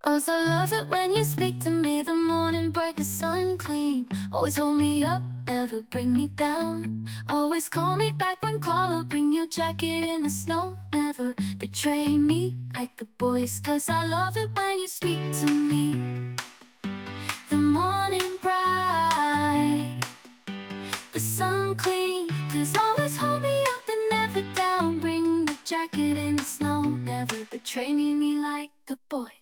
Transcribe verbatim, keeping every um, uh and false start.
'Cause I love it when you speak to me. The morning bright, the sun clean. Always hold me up, never bring me down. Always call me back when call or bring your jacket in the snow. Never betray me like the boys. 'Cause I love it when you speak to me. The morning bright, the sun clean. 'Cause always hold me up and never down. Bring the jacket in the snow. Never betray me like the boys.